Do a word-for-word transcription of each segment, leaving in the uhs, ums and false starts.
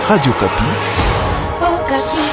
Radio Kapi. Oh, Kapi.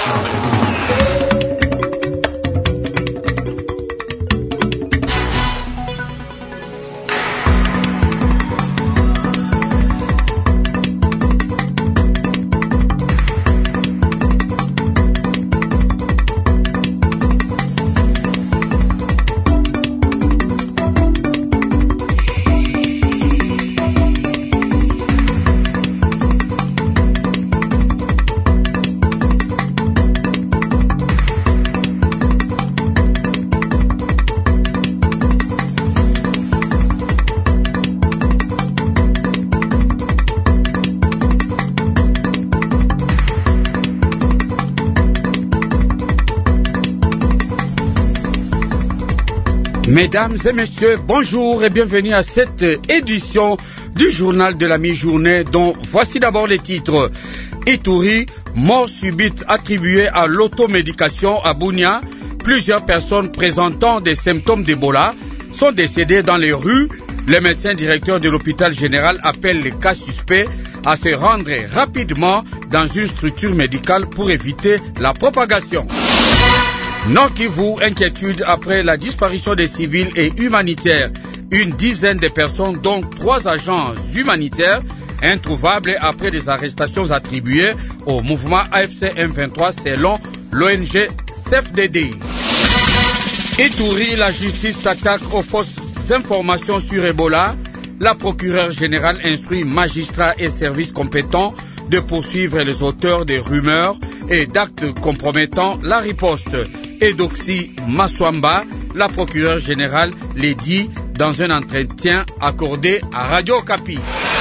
Mesdames et messieurs, bonjour et bienvenue à cette édition du journal de la mi-journée dont voici d'abord les titres. Ituri, mort subite attribuée à l'automédication à Bunia. Plusieurs personnes présentant des symptômes d'Ebola sont décédées dans les rues. Le médecin directeur de l'hôpital général appelle les cas suspects à se rendre rapidement dans une structure médicale pour éviter la propagation. Nord Kivu, inquiétude après la disparition des civils et humanitaires. Une dizaine de personnes, dont trois agents humanitaires, introuvables après des arrestations attribuées au mouvement A F C M vingt-trois selon l'O N G C F D D. Ituri, la justice s'attaque aux fausses informations sur Ebola. La procureure générale instruit magistrats et services compétents de poursuivre les auteurs des rumeurs et d'actes compromettant la riposte. Edoxy Maswamba, la procureure générale, l'a dit dans un entretien accordé à Radio Kapi.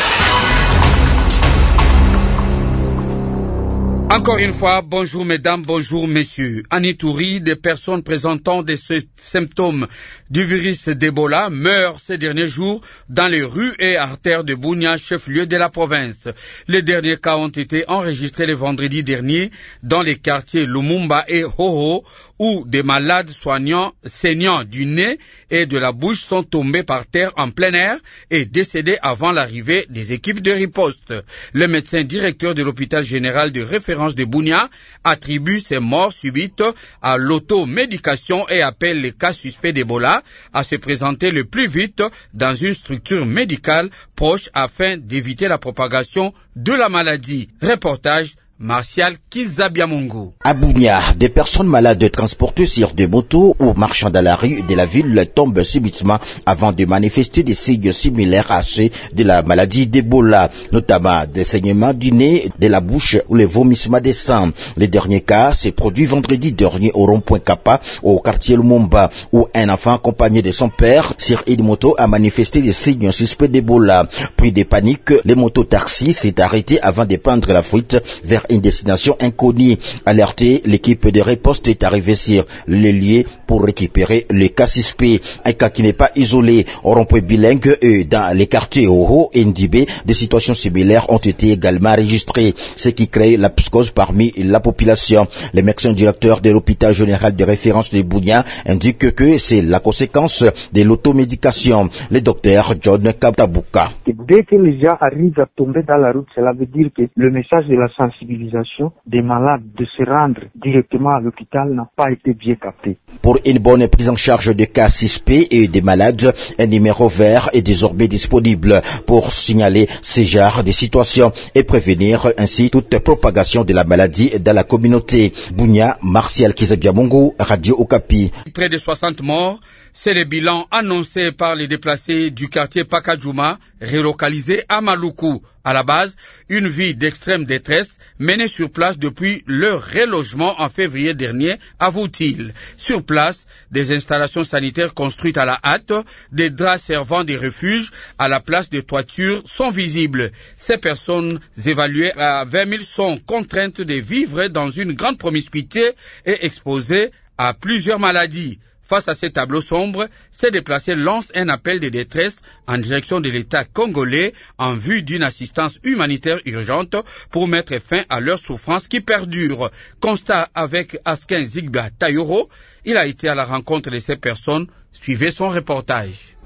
Encore une fois, bonjour mesdames, bonjour messieurs. En Ituri, des personnes présentant des symptômes du virus d'Ebola meurent ces derniers jours dans les rues et artères de Bunia, chef-lieu de la province. Les derniers cas ont été enregistrés le vendredi dernier dans les quartiers Lumumba et Hoho, où des malades soignants, saignants du nez et de la bouche sont tombés par terre en plein air et décédés avant l'arrivée des équipes de riposte. Le médecin directeur de l'hôpital général de référence de Bunia attribue ces morts subites à l'automédication et appelle les cas suspects d'Ebola à se présenter le plus vite dans une structure médicale proche afin d'éviter la propagation de la maladie. Reportage Martial Kizabiamungu. À Bunia, des personnes malades transportées sur des motos ou marchant dans la rue de la ville tombent subitement avant de manifester des signes similaires à ceux de la maladie d'Ebola, notamment des saignements du nez, de la bouche ou les vomissements des sangs. Le dernier cas s'est produit vendredi dernier au rond-point Kappa, au quartier Lumumba, où un enfant accompagné de son père sur une moto a manifesté des signes suspects d'Ebola. Pris de panique, le mototaxi s'est arrêté avant de prendre la fuite vers une destination inconnue. Alertée, l'équipe de riposte est arrivée sur les lieux pour récupérer le cas suspect. Un cas qui n'est pas isolé. Au rond-point bilingue et dans les quartiers Oho et Ndibé, des situations similaires ont été également enregistrées, ce qui crée la psychose parmi la population. Le médecin directeur de l'hôpital général de référence de Bunia indique que c'est la conséquence de l'automédication. Le docteur John Kabtabuka. Dès que les gens arrivent à tomber dans la route, cela veut dire que le message de la sensibilisation des malades de se rendre directement à l'hôpital n'a pas été bien capté. Pour une bonne prise en charge des cas suspects et des malades, un numéro vert est désormais disponible pour signaler ces genres de situations et prévenir ainsi toute propagation de la maladie dans la communauté. Bunia, Martial Kizabiamungu, Radio Okapi. Près de soixante morts, c'est le bilan annoncé par les déplacés du quartier Pakajuma, relocalisés à Maluku. À la base, une vie d'extrême détresse menée sur place depuis leur relogement en février dernier, avoue-t-il. Sur place, des installations sanitaires construites à la hâte, des draps servant de refuge à la place de toitures sont visibles. Ces personnes évaluées à vingt mille sont contraintes de vivre dans une grande promiscuité et exposées à plusieurs maladies. Face à ces tableaux sombres, ces déplacés lancent un appel de détresse en direction de l'État congolais en vue d'une assistance humanitaire urgente pour mettre fin à leurs souffrances qui perdurent. Constat avec Askin Zigba Tayoro, il a été à la rencontre de ces personnes. Suivez son reportage.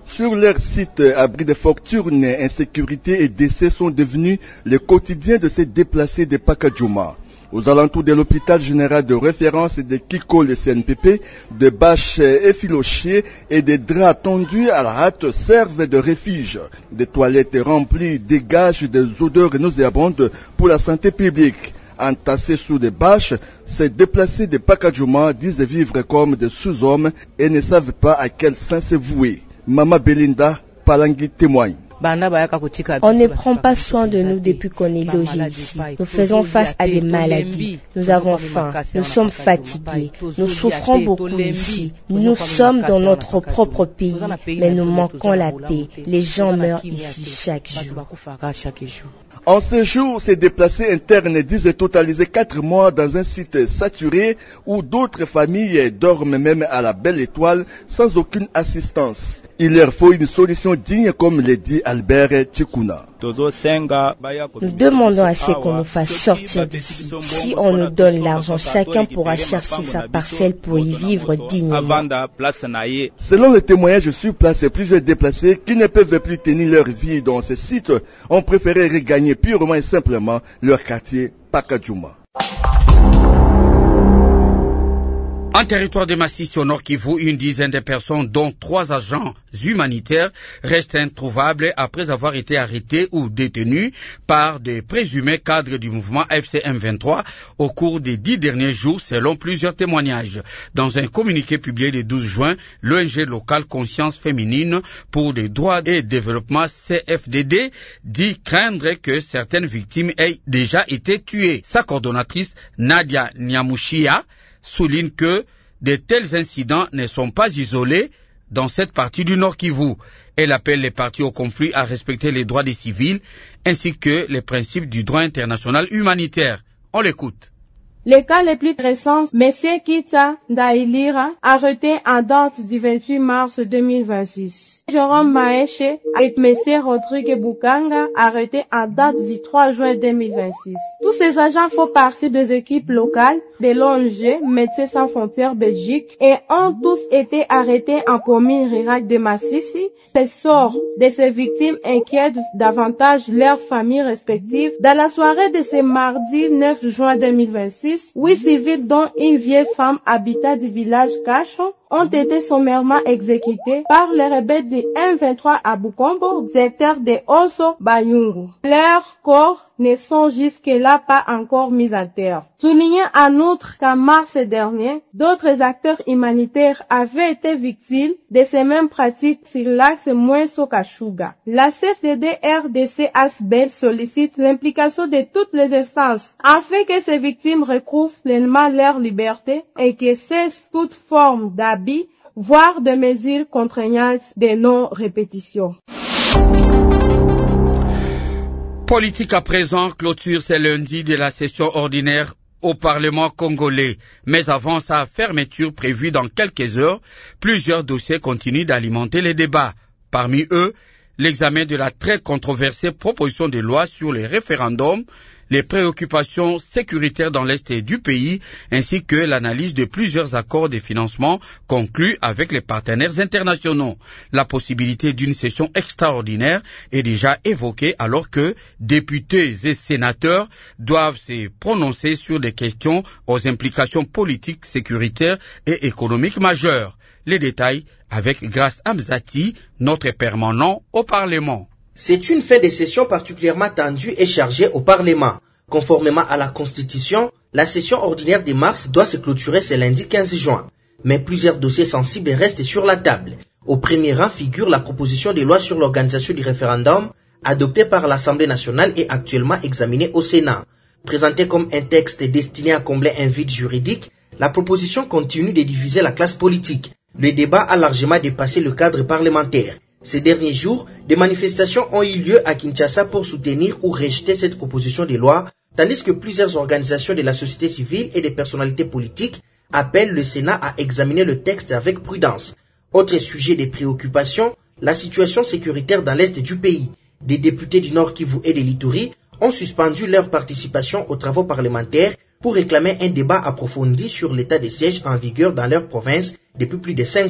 Sur leur site, abri de fortune, insécurité et décès sont devenus le quotidien de ces déplacés de Pakadjouma. Aux alentours de l'hôpital général de référence de Kiko, le C N P P, de bâches effilochées et des draps tendus à la hâte servent de refuge. Des toilettes remplies dégagent des odeurs nauséabondes pour la santé publique. Entassés sous des bâches, ces déplacés de Pakadjouma disent vivre comme des sous-hommes et ne savent pas à quel fin se vouer. Mama Belinda Palangi témoigne. On ne prend pas soin de nous depuis qu'on est logé ici. Nous faisons face à des maladies. Nous avons faim. Nous sommes fatigués. Nous souffrons beaucoup ici. Nous sommes dans notre propre pays, mais nous manquons la paix. Les gens meurent ici chaque jour. En ce jour, ces déplacés internes disent totaliser quatre mois dans un site saturé où d'autres familles dorment même à la belle étoile sans aucune assistance. Il leur faut une solution digne, comme le dit Albert Tchikouna. Nous demandons à ce qu'on nous fasse sortir d'ici. Si on nous donne l'argent, chacun pourra chercher sa parcelle pour y vivre dignement. Selon le témoignage sur place, plusieurs déplacés qui ne peuvent plus tenir leur vie dans ces sites ont préféré regagner purement et simplement leur quartier Pakadjouma. En territoire de Massissi au Nord Kivu, une dizaine de personnes, dont trois agents humanitaires, restent introuvables après avoir été arrêtés ou détenus par des présumés cadres du mouvement F C M vingt-trois au cours des dix derniers jours, selon plusieurs témoignages. Dans un communiqué publié le douze juin, l'O N G locale Conscience Féminine pour les droits et développement C F D D dit craindre que certaines victimes aient déjà été tuées. Sa coordonnatrice Nadia Nyamushia souligne que de tels incidents ne sont pas isolés dans cette partie du Nord Kivu. Elle appelle les parties au conflit à respecter les droits des civils ainsi que les principes du droit international humanitaire. On l'écoute. Les cas les plus récents, M. Kita Ndailira, arrêté en date du vingt-huit mars deux mille vingt-six. Jérôme Maeshe et M. Rodrigue Bukanga, arrêtés en date du trois juin deux mille vingt-six. Tous ces agents font partie des équipes locales de l'O N G Médecins sans frontières Belgique et ont tous été arrêtés en commune rurale de Massissi. Ces sorts de ces victimes inquiètent davantage leurs familles respectives. Dans la soirée de ce mardi neuf juin deux mille vingt-six, huit civils dont une vieille femme habitant du village Cachon ont été sommairement exécutés par les rebelles du M vingt-trois à Bukombo, secteur de Osso Bayungu. Leurs corps ne sont jusque-là pas encore mis à terre. Soulignez en outre qu'en mars dernier, d'autres acteurs humanitaires avaient été victimes de ces mêmes pratiques sur l'axe Mwenso-Kashuga. La C F D D R D C Asbel sollicite l'implication de toutes les instances afin que ces victimes retrouvent pleinement leur liberté et que cessent toute forme d'abus, voire de mesures contraignantes de non-répétition. Politique à présent, clôture ce lundi de la session ordinaire au Parlement congolais. Mais avant sa fermeture prévue dans quelques heures, plusieurs dossiers continuent d'alimenter les débats. Parmi eux, l'examen de la très controversée proposition de loi sur les référendums, les préoccupations sécuritaires dans l'est du pays, ainsi que l'analyse de plusieurs accords de financement conclus avec les partenaires internationaux. La possibilité d'une session extraordinaire est déjà évoquée alors que députés et sénateurs doivent se prononcer sur des questions aux implications politiques, sécuritaires et économiques majeures. Les détails avec Grace Amzati, notre permanent au Parlement. C'est une fin de session particulièrement tendue et chargée au Parlement. Conformément à la Constitution, la session ordinaire de mars doit se clôturer ce lundi quinze juin. Mais plusieurs dossiers sensibles restent sur la table. Au premier rang figure la proposition de loi sur l'organisation du référendum, adoptée par l'Assemblée nationale et actuellement examinée au Sénat. Présentée comme un texte destiné à combler un vide juridique, la proposition continue de diviser la classe politique. Le débat a largement dépassé le cadre parlementaire. Ces derniers jours, des manifestations ont eu lieu à Kinshasa pour soutenir ou rejeter cette proposition de loi, tandis que plusieurs organisations de la société civile et des personnalités politiques appellent le Sénat à examiner le texte avec prudence. Autre sujet de préoccupation, la situation sécuritaire dans l'est du pays. Des députés du Nord Kivu et de l'Ituri ont suspendu leur participation aux travaux parlementaires pour réclamer un débat approfondi sur l'état de siège en vigueur dans leur province depuis plus de cinq ans.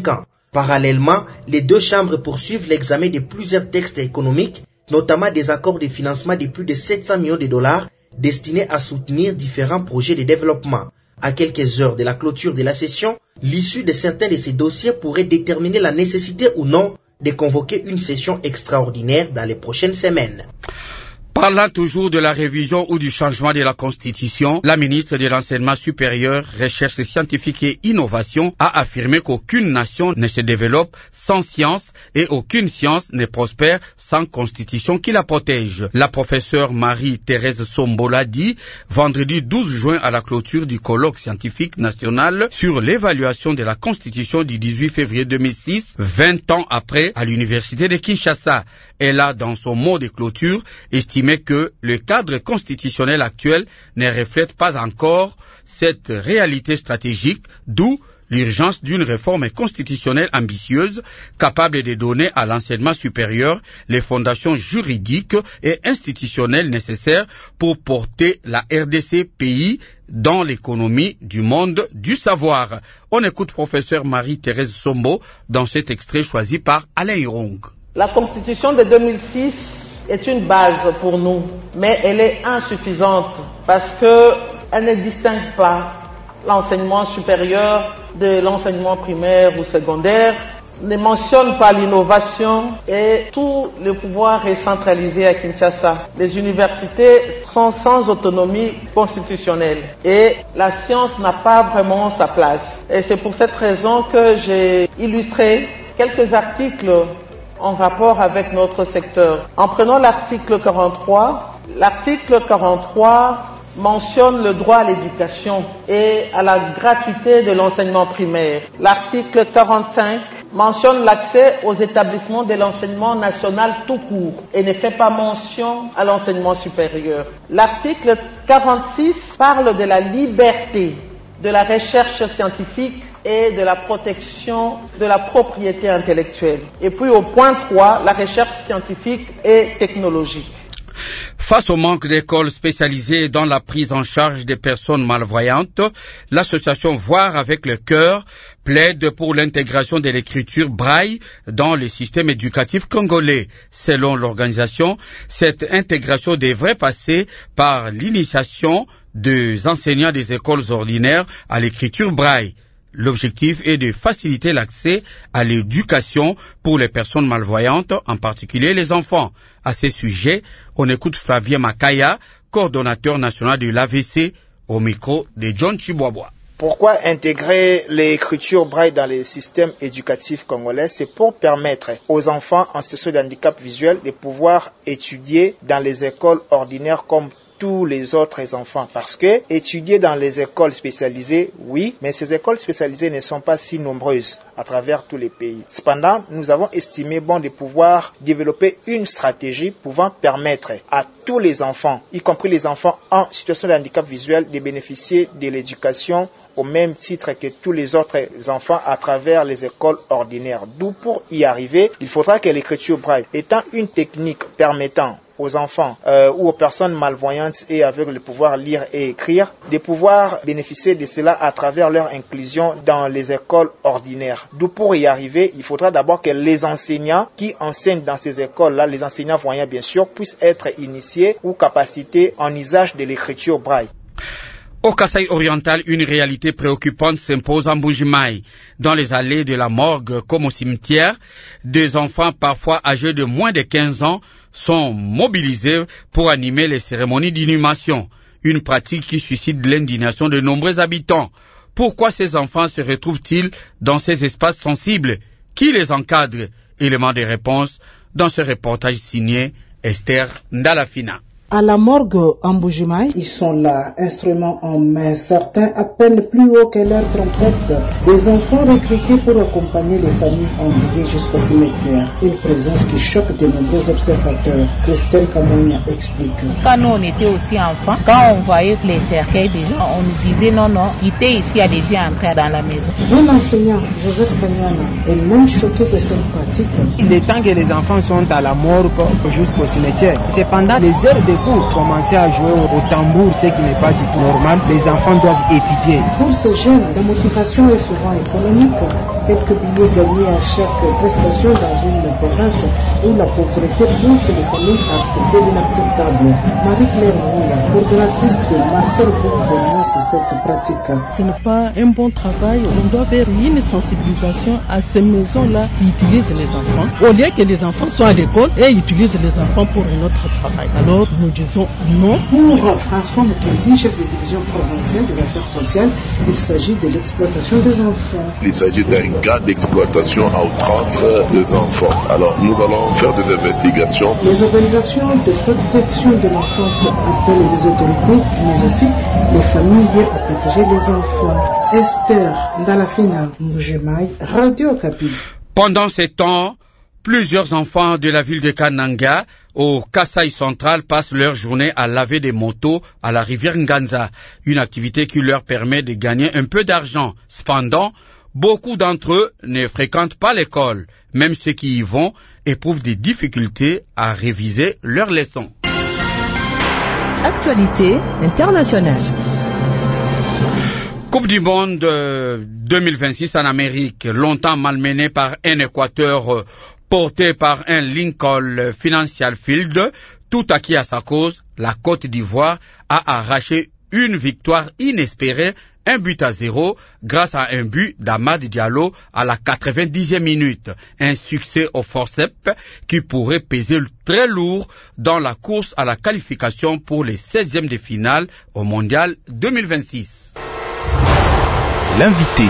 Parallèlement, les deux chambres poursuivent l'examen de plusieurs textes économiques, notamment des accords de financement de plus de sept cents millions de dollars destinés à soutenir différents projets de développement. À quelques heures de la clôture de la session, l'issue de certains de ces dossiers pourrait déterminer la nécessité ou non de convoquer une session extraordinaire dans les prochaines semaines. Parlant toujours de la révision ou du changement de la Constitution, la ministre de l'Enseignement supérieur, Recherche scientifique et Innovation a affirmé qu'aucune nation ne se développe sans science et aucune science ne prospère sans Constitution qui la protège. La professeure Marie-Thérèse Sombo l'a dit vendredi douze juin à la clôture du colloque scientifique national sur l'évaluation de la Constitution du dix-huit février deux mille six, vingt ans après, à l'université de Kinshasa. Elle a, dans son mot de clôture, estimé que le cadre constitutionnel actuel ne reflète pas encore cette réalité stratégique, d'où l'urgence d'une réforme constitutionnelle ambitieuse capable de donner à l'enseignement supérieur les fondations juridiques et institutionnelles nécessaires pour porter la R D C pays dans l'économie du monde du savoir. On écoute professeur Marie-Thérèse Sombo dans cet extrait choisi par Alain Hirong. La Constitution de deux mille six est une base pour nous, mais elle est insuffisante parce qu'elle ne distingue pas l'enseignement supérieur de l'enseignement primaire ou secondaire, ne mentionne pas l'innovation et tout le pouvoir est centralisé à Kinshasa. Les universités sont sans autonomie constitutionnelle et la science n'a pas vraiment sa place. Et c'est pour cette raison que j'ai illustré quelques articles en rapport avec notre secteur. En prenant l'article quarante-trois, l'article quarante-trois mentionne le droit à l'éducation et à la gratuité de l'enseignement primaire. L'article quarante-cinq mentionne l'accès aux établissements de l'enseignement national tout court et ne fait pas mention à l'enseignement supérieur. L'article quarante-six parle de la liberté de la recherche scientifique et de la protection de la propriété intellectuelle. Et puis au point trois, la recherche scientifique et technologique. Face au manque d'écoles spécialisées dans la prise en charge des personnes malvoyantes, l'association Voir avec le cœur plaide pour l'intégration de l'écriture braille dans le système éducatif congolais. Selon l'organisation, cette intégration devrait passer par l'initiation des enseignants des écoles ordinaires à l'écriture braille. L'objectif est de faciliter l'accès à l'éducation pour les personnes malvoyantes, en particulier les enfants. À ce sujet, on écoute Flavien Makaya, coordonnateur national de l'A V C, au micro de John Chiboabwa. Pourquoi intégrer l'écriture braille dans les systèmes éducatifs congolais? C'est pour permettre aux enfants en situation de handicap visuel de pouvoir étudier dans les écoles ordinaires comme tous les autres enfants, parce que étudier dans les écoles spécialisées, oui, mais ces écoles spécialisées ne sont pas si nombreuses à travers tous les pays. Cependant, nous avons estimé bon de pouvoir développer une stratégie pouvant permettre à tous les enfants, y compris les enfants en situation de handicap visuel, de bénéficier de l'éducation au même titre que tous les autres enfants à travers les écoles ordinaires. D'où pour y arriver, il faudra que l'écriture braille, étant une technique permettant aux enfants euh, ou aux personnes malvoyantes et aveugles de pouvoir lire et écrire, de pouvoir bénéficier de cela à travers leur inclusion dans les écoles ordinaires. D'où pour y arriver, il faudra d'abord que les enseignants qui enseignent dans ces écoles-là, les enseignants voyants bien sûr, puissent être initiés ou capacités en usage de l'écriture braille. Au Kasaï oriental, une réalité préoccupante s'impose en Mbuji-Mayi. Dans les allées de la morgue comme au cimetière, des enfants parfois âgés de moins de quinze ans sont mobilisés pour animer les cérémonies d'inhumation, une pratique qui suscite l'indignation de nombreux habitants. Pourquoi ces enfants se retrouvent-ils dans ces espaces sensibles? Qui les encadre? Élément de réponse dans ce reportage signé Esther Ndalafina. À la morgue en Mbuji-Mayi, ils sont là, instruments en main, certains à peine plus haut que leur trompette. Des enfants recrutés pour accompagner les familles endeuillées jusqu'au cimetière. Une présence qui choque de nombreux observateurs. Christelle Kamonia explique. Quand nous on était aussi enfants, quand on voyait les cercueils des gens, on nous disait non, non, quittez ici, allez-y entrer dans la maison. Un enseignant, Joseph Kanyana, est même choqué de cette pratique. Il est temps que les enfants sont à la morgue jusqu'au cimetière. C'est pendant des heures de cours. Commencer à jouer au tambour, ce qui n'est pas du tout normal. Les enfants doivent étudier. Pour ces jeunes, la motivation est souvent économique. Quelques billets gagnés à chaque prestation dans une province où la pauvreté pousse les familles à accepter l'inacceptable. Marie-Claire Mouya, coordonnatrice de Marcel Groupe, dénonce cette pratique. Ce n'est pas un bon travail. On doit faire une sensibilisation à ces maisons-là qui utilisent les enfants. Au lieu que les enfants soient à l'école et utilisent les enfants pour un autre travail. Alors nous disons non. Pour François Mukendi, chef de division provinciale des affaires sociales, il s'agit de l'exploitation des enfants. Il s'agit d'un cas d'exploitation à outrance des enfants. Alors nous allons faire des investigations. Les organisations de protection de l'enfance appellent les autorités, mais aussi les familles à protéger les enfants. Esther Ndalafina Mboujemaï, Radio Okapi. Pendant ces temps, plusieurs enfants de la ville de Kananga, au Kasaï central, passent leur journée à laver des motos à la rivière Nganza, une activité qui leur permet de gagner un peu d'argent. Cependant, beaucoup d'entre eux ne fréquentent pas l'école. Même ceux qui y vont éprouvent des difficultés à réviser leurs leçons. Actualité internationale. Coupe du monde euh, deux mille vingt-six en Amérique, longtemps malmenée par un Équateur euh, porté par un Lincoln Financial Field, tout acquis à sa cause, la Côte d'Ivoire a arraché une victoire inespérée, un but à zéro, grâce à un but d'Amad Diallo à la quatre-vingt-dixième minute. Un succès au forceps qui pourrait peser très lourd dans la course à la qualification pour les seizièmes de finale au Mondial deux mille vingt-six. L'invité.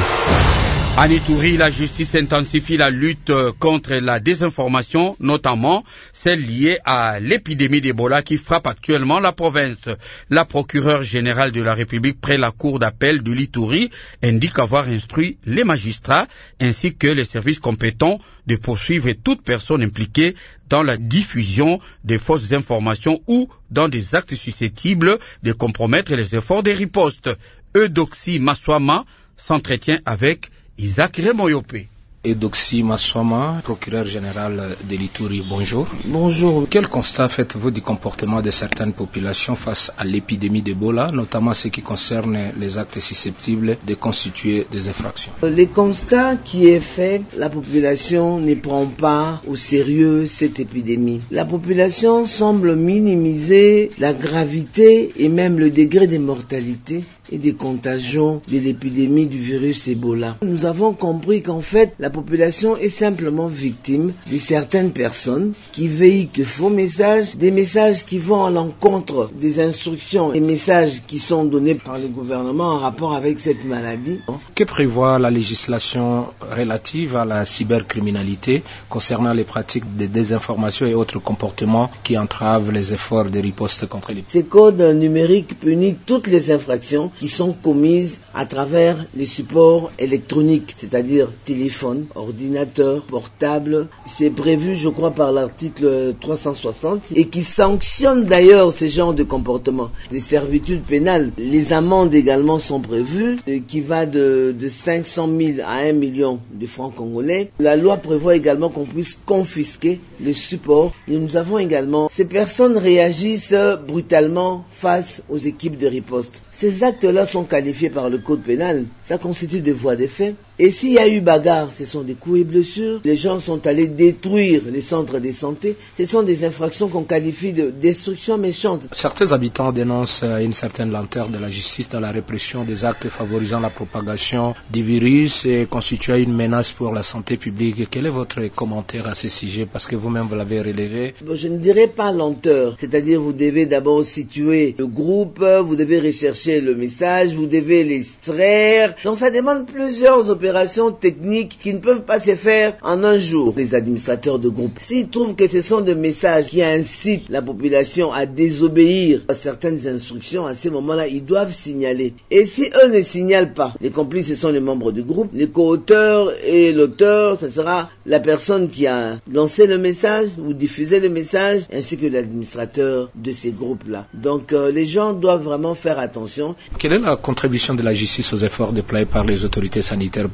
En Ituri, la justice intensifie la lutte contre la désinformation, notamment celle liée à l'épidémie d'Ebola qui frappe actuellement la province. La procureure générale de la République près la cour d'appel de l'Ituri indique avoir instruit les magistrats ainsi que les services compétents de poursuivre toute personne impliquée dans la diffusion des fausses informations ou dans des actes susceptibles de compromettre les efforts de riposte. Eudoxie Maswama s'entretient avec Isaac Remoyopé. Eudoxie Maswama, procureur général de l'Ituri, bonjour. Bonjour. Quel constat faites-vous du comportement de certaines populations face à l'épidémie d'Ebola, notamment ce qui concerne les actes susceptibles de constituer des infractions? Le constat qui est fait, la population ne prend pas au sérieux cette épidémie. La population semble minimiser la gravité et même le degré de mortalité et des contagions de l'épidémie du virus Ebola. Nous avons compris qu'en fait, la population est simplement victime de certaines personnes qui véhiculent de faux messages, des messages qui vont à l'encontre des instructions, des messages qui sont donnés par le gouvernement en rapport avec cette maladie. Que prévoit la législation relative à la cybercriminalité concernant les pratiques de désinformation et autres comportements qui entravent les efforts de riposte contre les... Ces codes numériques punissent toutes les infractions qui sont commises à travers les supports électroniques, c'est-à-dire téléphone, ordinateur, portable. C'est prévu, je crois, par l'article trois cent soixante et qui sanctionne d'ailleurs ce genre de comportement. Les servitudes pénales, les amendes également sont prévues, qui va de, de cinq cent mille à un million de francs congolais. La loi prévoit également qu'on puisse confisquer les supports. Et nous avons également, ces personnes réagissent brutalement face aux équipes de riposte. Ces actes-là sont qualifiés par le code pénal. Ça constitue des voies de fait. Et s'il y a eu bagarre, ce sont des coups et blessures. Les gens sont allés détruire les centres de santé. Ce sont des infractions qu'on qualifie de destruction méchante. Certains habitants dénoncent une certaine lenteur de la justice dans la répression des actes favorisant la propagation du virus et constituant une menace pour la santé publique. Quel est votre commentaire à ce sujet? Parce que vous-même vous l'avez relevé. Je ne dirais pas lenteur. C'est-à-dire vous devez d'abord situer le groupe, vous devez rechercher le message, vous devez l'extraire. Donc ça demande plusieurs opérations techniques qui ne peuvent pas se faire en un jour. Les administrateurs de groupe, s'ils trouvent que ce sont des messages qui incitent la population à désobéir à certaines instructions, à ce moment-là, ils doivent signaler. Et si eux ne signalent pas, les complices, ce sont les membres du groupe, les co-auteurs et l'auteur, ce sera la personne qui a lancé le message ou diffusé le message, ainsi que l'administrateur de ces groupes-là. Donc euh, les gens doivent vraiment faire attention. Quelle est la contribution de la justice aux efforts déployés par les autorités sanitaires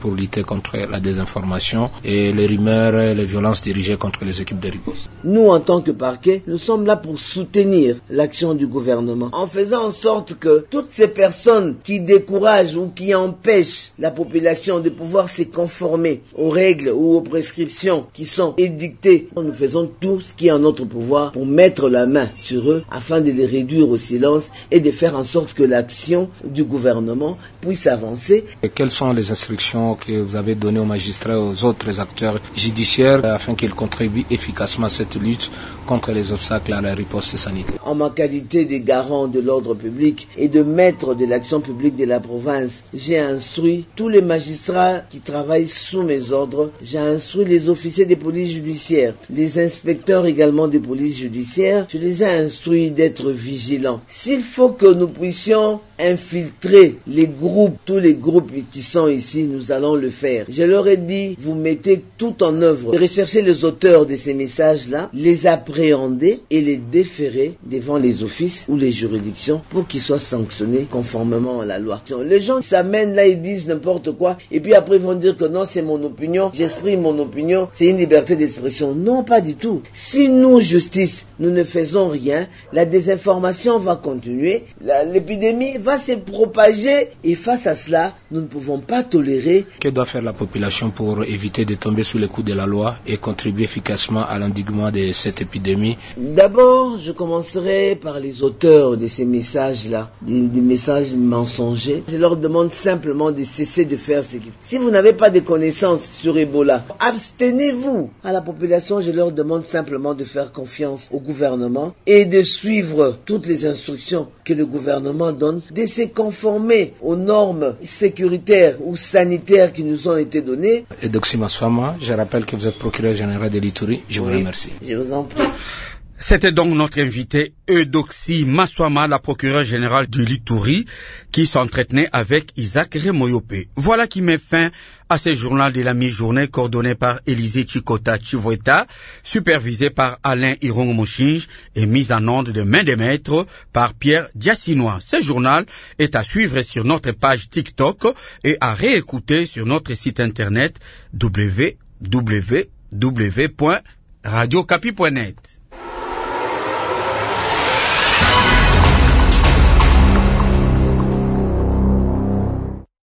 pour lutter contre la désinformation et les rumeurs et les violences dirigées contre les équipes de riposte. Nous, en tant que parquet, nous sommes là pour soutenir l'action du gouvernement en faisant en sorte que toutes ces personnes qui découragent ou qui empêchent la population de pouvoir se conformer aux règles ou aux prescriptions qui sont édictées, nous faisons tout ce qui est en notre pouvoir pour mettre la main sur eux afin de les réduire au silence et de faire en sorte que l'action du gouvernement puisse avancer. Et quelles sont les instructions que vous avez données aux magistrats et aux autres acteurs judiciaires afin qu'ils contribuent efficacement à cette lutte contre les obstacles à la riposte sanitaire? En ma qualité de garant de l'ordre public et de maître de l'action publique de la province, j'ai instruit tous les magistrats qui travaillent sous mes ordres, j'ai instruit les officiers de police judiciaire, les inspecteurs également de police judiciaire, je les ai instruits d'être vigilants. S'il faut que nous puissions infiltrer les groupes, tous les groupes qui sont ici, nous allons le faire. Je leur ai dit, vous mettez tout en œuvre, recherchez les auteurs de ces messages-là, les appréhender et les déférer devant les offices ou les juridictions pour qu'ils soient sanctionnés conformément à la loi. Les gens s'amènent là, ils disent n'importe quoi et puis après ils vont dire que non, c'est mon opinion, j'exprime mon opinion, c'est une liberté d'expression. Non, pas du tout. Si nous, justice, nous ne faisons rien, la désinformation va continuer, la, l'épidémie va se propager et face à cela, nous ne pouvons pas tolérer. Que doit faire la population pour éviter de tomber sous les coups de la loi et contribuer efficacement à l'endiguement de cette épidémie? D'abord, je commencerai par les auteurs de ces messages-là, des, des messages mensongers. Je leur demande simplement de cesser de faire ce qu'ils font. Si vous n'avez pas de connaissances sur Ebola, abstenez-vous. À la population, je leur demande simplement de faire confiance au gouvernement et de suivre toutes les instructions que le gouvernement donne, de se conformer aux normes sécuritaires ou sanitaires qui nous ont été données. Eudoxie Massouama, je rappelle que vous êtes procureur général de l'Ituri. Je oui, vous remercie. Je vous en prie. C'était donc notre invité Eudoxie Massouama, la procureure générale de l'Ituri, qui s'entretenait avec Isaac Remoyope. Voilà qui met fin à ce journal de la mi-journée coordonné par Élisée Chikota Chivoeta, supervisé par Alain Irong-Mochinge et mis en onde de main de maître par Pierre Diassinois. Ce journal est à suivre sur notre page TikTok et à réécouter sur notre site internet w w w point radio capi point net.